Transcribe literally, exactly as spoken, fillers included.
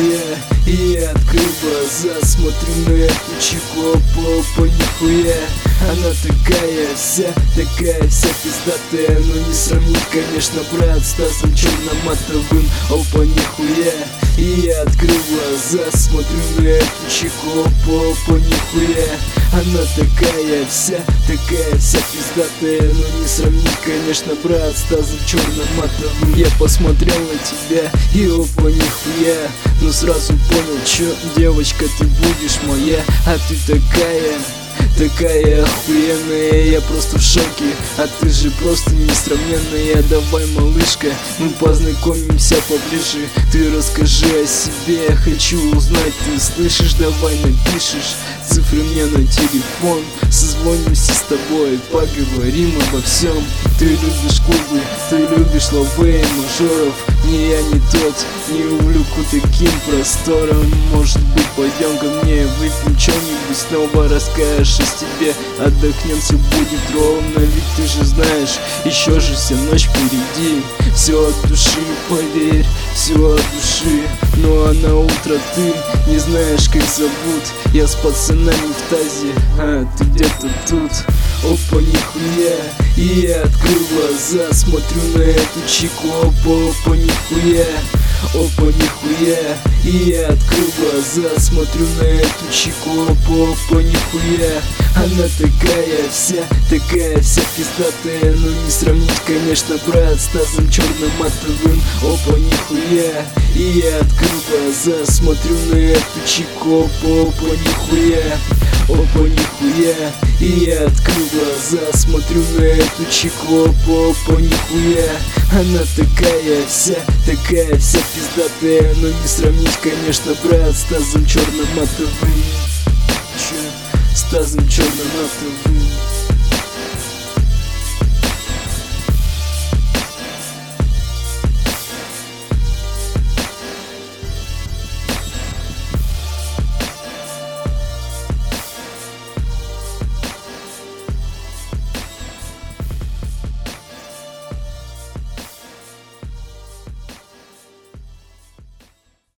нихуя. И я открыл глаза, смотрю на эту чику, опа, нихуя. Она такая вся, такая вся пиздатая, но не сравнить, конечно, брат, с Стасом Черноматовым, опа, нихуя. И я открыл глаза, смотрю на эту чику, опа, нихуя. Она такая вся, такая вся пиздатая, но не сравнить, конечно, брат, с Стасом Черноматовым. Я посмотрел на тебя и опа, нихуя. Но сразу понял, чё, девочка, ты будешь моя, а ты такая... Такая охуенная, я просто в шоке. А ты же просто несравненная. Давай, малышка, мы познакомимся поближе. Ты расскажи о себе, я хочу узнать. Ты слышишь, давай напишешь цифры мне на телефон. Созвонимся с тобой, поговорим обо всем. Ты любишь клубы, ты любишь лавы и мажоров. Не я не тот, не увлеку таким простором. Может быть, пойдем ко мне, выпьем что-нибудь, снова расскажешь о себе. Отдохнем, все будет ровно, ведь ты же знаешь, еще же вся ночь впереди. Все от души, поверь, все от души. Ну а на утро ты не знаешь, как зовут. Я с пацанами в тазе, а ты где-то тут. Опа, нихуя. И я открыл глаза, смотрю на эту чику, опа, опа, нихуя. Опа, нихуя. И я открыл глаза, смотрю на эту чику, опа, опа, нихуя. Она такая вся, такая вся пиздатая, но не сравнить, конечно, брат, с Стасом Черноматовым. Опа, нихуя. И я открыл глаза, смотрю на эту чику, опа, опа, нихуя. Опа, нихуя. И я открыл глаза, смотрю на эту чику, опа, опа, нихуя. Она такая вся, такая вся пиздатая, но не сравнить, конечно, брат, с Стасом Черноматовым. Че? Стасом Черноматовым.